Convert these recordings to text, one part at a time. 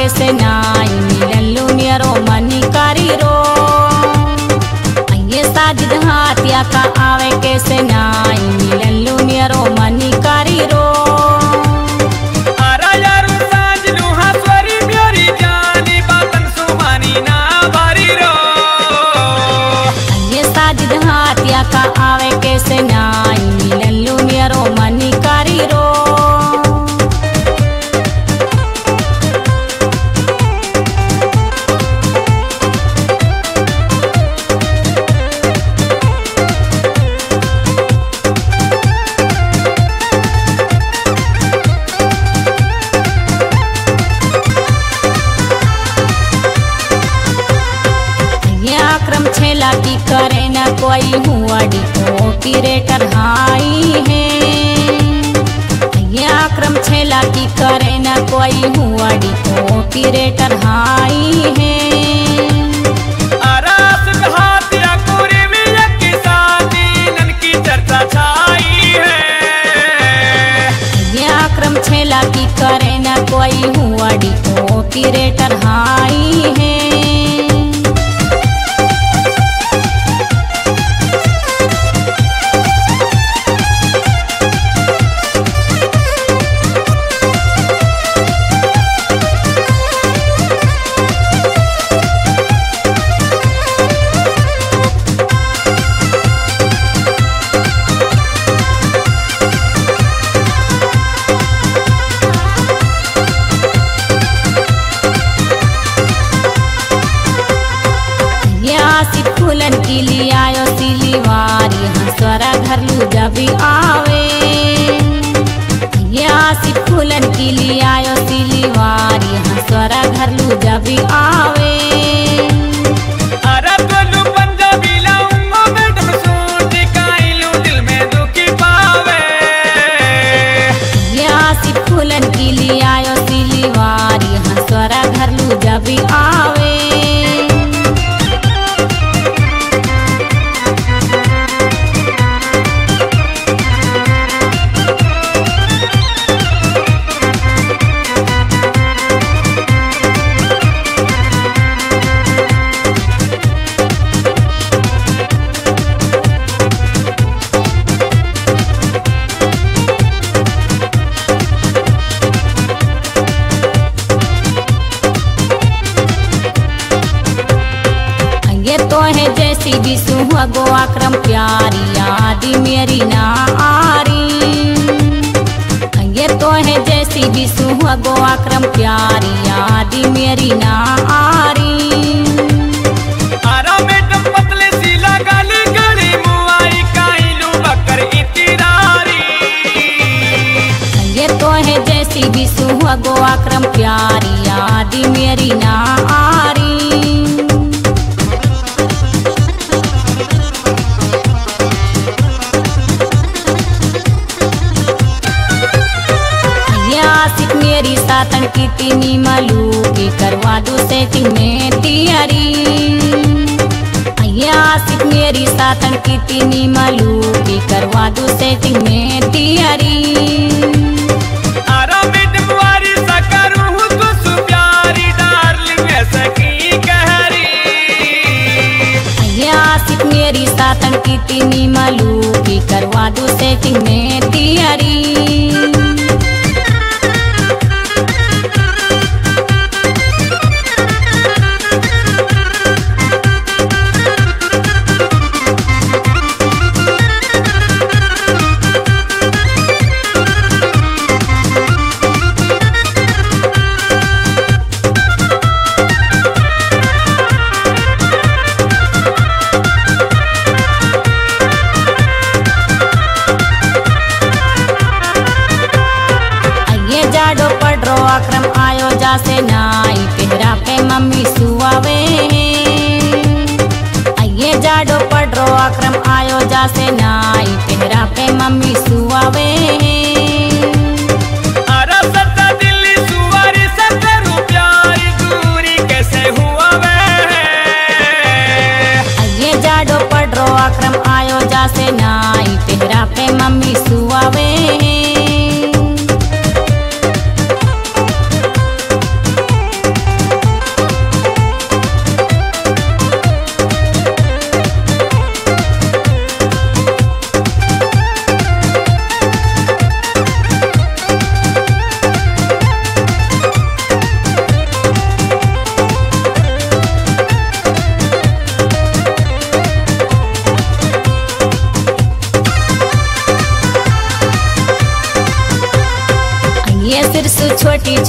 से नाई मिलल्लू नियरो मनी करी रो ये साजिद हाथिया का आवे के से नाई मिलल्लू नियरो मनी करी रो हाथिया का आवे के से नाई मिलल्लू नियरो मनी करी रो आक्रम छेला की करे न कोई हुआडी ऑपरेटर हाई है ये आक्रम छेला की करे न कोई हुआडी ऑपरेटर हाई है हाथिया पूरे में किसानी नन की चर्चा छाई है ये आक्रम छेला की करे न कोई हुआडी ऑपरेटर हाई है फूलन की लियायो सिलीवारी हंसरा घर लू जब आवे ये फूलन की लियायो सिलीवारी हंसरा घर लू जब आवे अरे बोलू पंजाबी लाऊंगा मैडम सूट काइलू दिल में दुखी पावे ये फूलन की लियायो सिलीवारी हंसरा घर लू जब आवे तो है जैसी भी सुहा गो आक्रम प्यारी यादी मेरी ना आरी ये तो है जैसी भी सुहा गो आक्रम प्यारी यादी मेरी ना आरी मैडम पतले सीला गाली गली मुआई काइलू बकर इतिरारी ये तो है जैसी भी सुहा गो आक्रम प्यारी यादी मेरी ना आरी मेरी सातन की तीनी मलू की करवा दो सेटिंग में तैयारी आशिक मेरी सातन की तीनी मलू की करवा दो सेटिंग में तैयारी मैडम वारी सा करूँ तो सुप्यारी डार्लिंग ऐसा की कहरी आशिक मेरी सातन की तीनी मलू की करवा दो सेटिंग में तैयारी आक्रम आयो जा से नाई तेहरा पे मम्मी सुआवे ये जाडो पड़ो आक्रम आयो जा से नाई तेहरा पे मम्मी सुआवे अरे सच्चा दिल्ली सुवारी सत्तरू प्यारी दूरी कैसे हुआ वे ये जाडो पड़ो आक्रम आयो जा से नाई तेहरा पे मम्मी सुआवे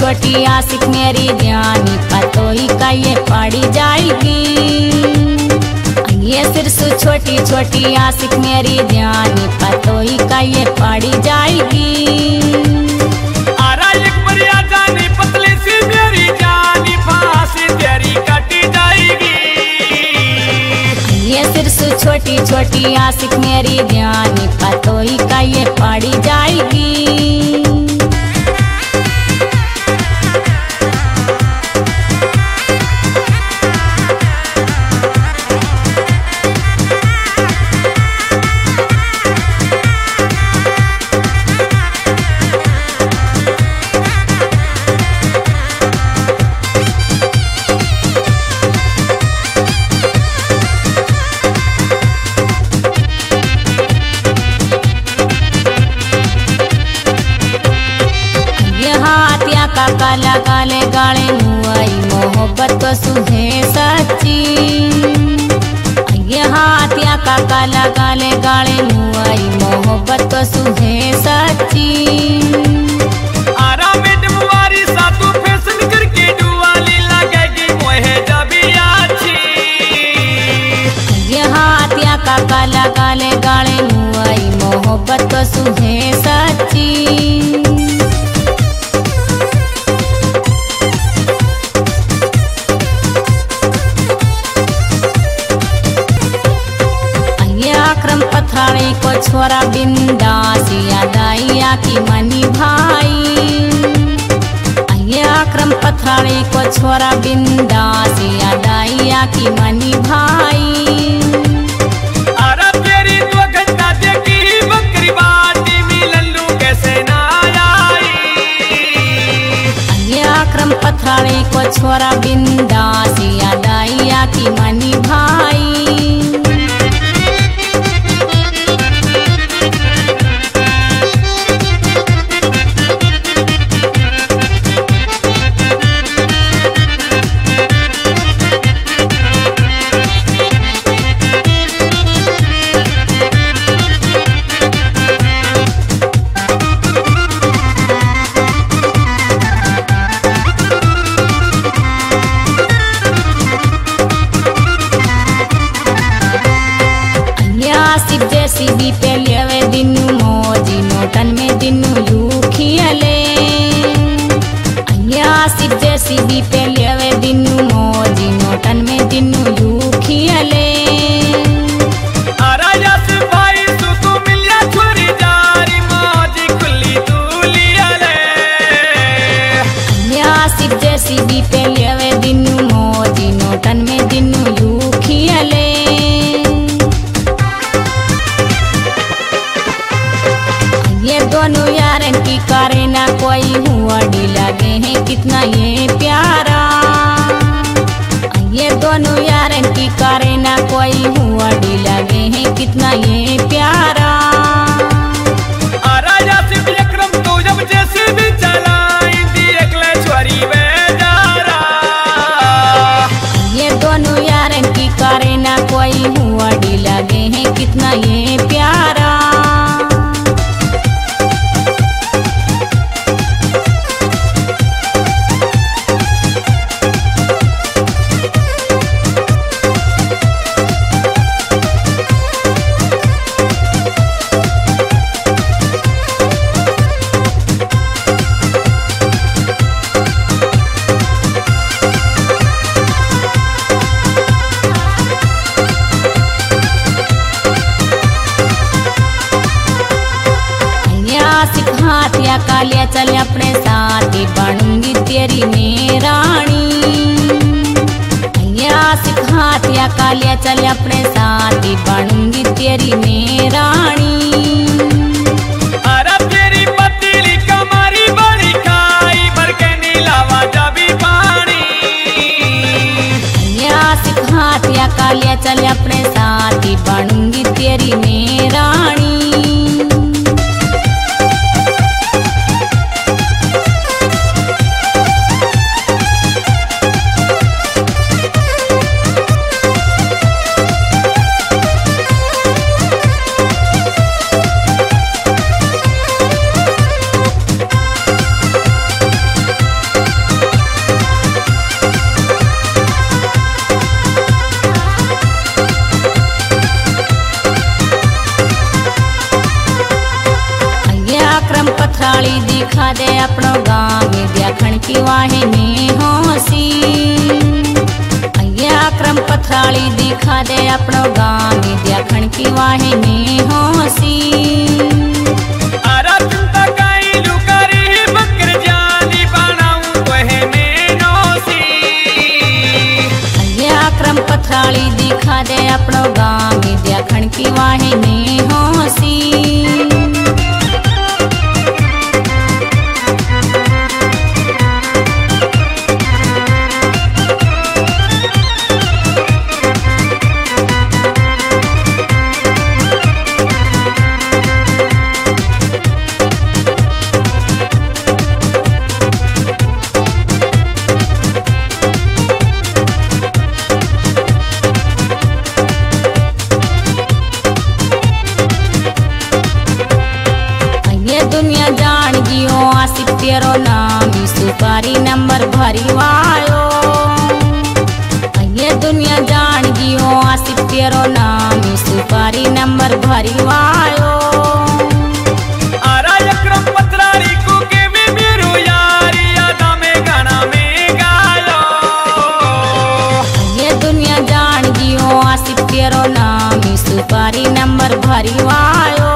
छोटी आशिक मेरी जानी पतोही का ये पड़ी जाएगी। ये सिरसु छोटी छोटी आशिक मेरी जानी पतोही का ये पड़ी जाएगी। आरा एक बढ़िया जानी पतली सी मेरी जानी फांसी तेरी कटी जाएगी। ये सिरसु छोटी छोटी आशिक मेरी जानी पतोही का ये पड़ी जाएगी। काला काले गाले मुआई मोहब्बत तो सुहे सच्ची। ये हाथिया का काला काले गाले मुआई मोहब्बत तो सुहे सच्ची। आरा में डुबारी सातु फैशन करके डुआली लगेगी मोहे जबी अच्छी। ये हाथिया का काला काले गाले मुआई मोहब्बत तो सुहे सच्ची। अक्रम पथाड़ी को छोरा बिंदासिया दाइया की मनी भाई। ये अक्रम पथाड़ी को छोरा बिंदासिया दाइया की मनी भाई। आरा तेरी दो घंटा देखी बकरी बाटी मिलल्लू कैसे ना आई। ये अक्रम पथाड़ी को छोरा बिंदासिया दाइया की मनी भाई। आसिफ जेसीबी पे लेवे दिनू मोजी नोटन में दिनू यू खियले। आसिफ जेसीबी पे लेवे दिनू मोजी नोटन में दिनू यू खियले। आरा यासिफ भाई तू मिलिया छोरी जारी मौजी खुली तूलियाले। आसिफ जेसीबी पे लेवे दिनू मोजी नोटन में दिनू यू खियले। ये दोनों यारन की करे ना कोई हुआड़ी लगे हैं कितना ये प्यारा। ये दोनों यारन की करे ना कोई हुआड़ी लगे हैं कितना ये प्यारा। आरा यासिफ अकरम तो जब जैसे भी चलाई दी अगले छोरी बेजारा। ये दोनों यारन की करे ना कोई हुआड़ी लगे हैं कितना ये प्यारा। हाथिया कालिया चल अपने साथ बनूंगी तेरी मेरानी। आशिक हाथिया कालिया चल अपने साथ बनूंगी तेरी मेरानी। आरा तेरी पतली कमारी बड़ी खाई भर के नीलावा जबी पानी। आशिक हाथिया कालिया चल अपने साथ बनूंगी तेरी मेरानी। पथराली दिखा दे अपनो गाँव विद्या खड़की वाहिनी होसी। आक्रम पथराली दिखा दे अपनो गाँव विद्या खड़की वाहिनी होसी। अरे चिंता काई लुकारी बकर जानी बनाऊं तोहे में नोसी। आक्रम पथराली दिखा दे अपनो गाँव विद्या खड़की वाहिनी होसी। दुनिया जान गियो आसिफ तेरो नाम सुपारी नंबर भरी वायो। ये दुनिया जान गियो आसिफ तेरो नाम सुपारी नंबर भरी वायो। अरे अकरम पथराली को के में मेरो यारी यादा में गाना में गायो। ये दुनिया जान गियो आसिफ तेरो नाम सुपारी नंबर भरी वायो।